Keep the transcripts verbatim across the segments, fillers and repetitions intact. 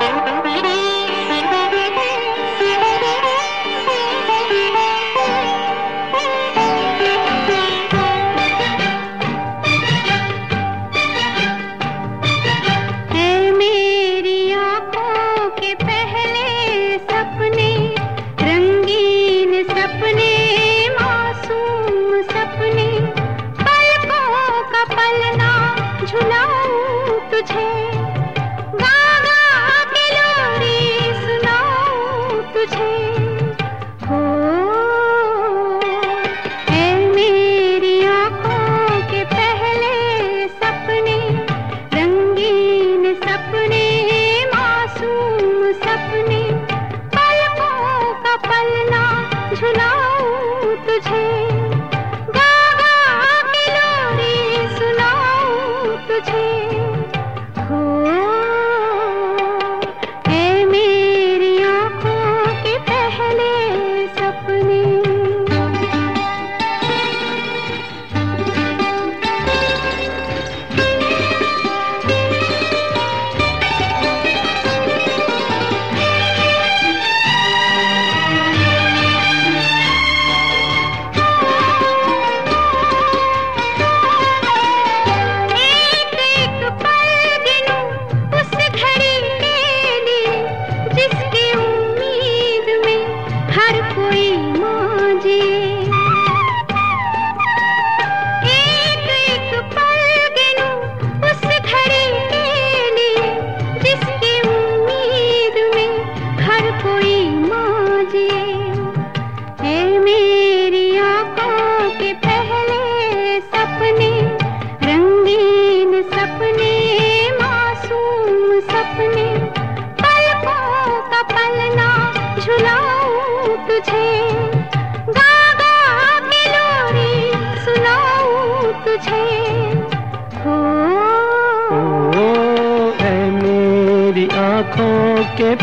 आँखों के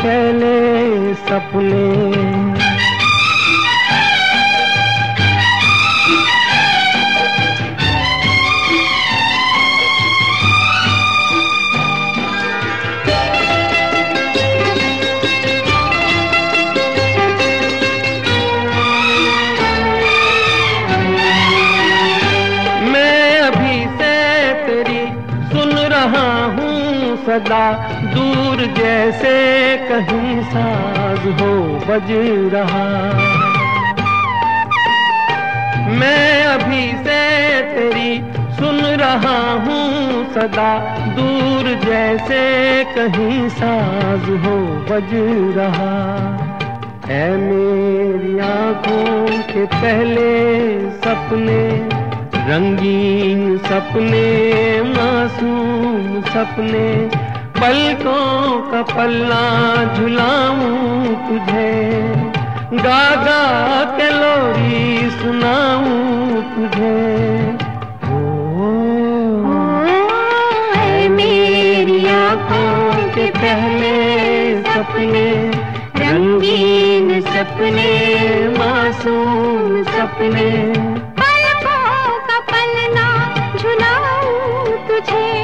पहले सपने। सदा दूर जैसे कहीं साज हो बज रहा, मैं अभी से तेरी सुन रहा हूँ सदा दूर जैसे कहीं साज हो बज रहा। ऐ मेरी आँखों के पहले सपने, रंगीन सपने, मासूम सपने, पलकों का पल्ला झुलाऊं तुझे, गा गा के लोरी सुनाऊं तुझे। ओ, ऐ मेरी आँखों के पहले सपने, रंगीन सपने, मासूम सपने, तुझे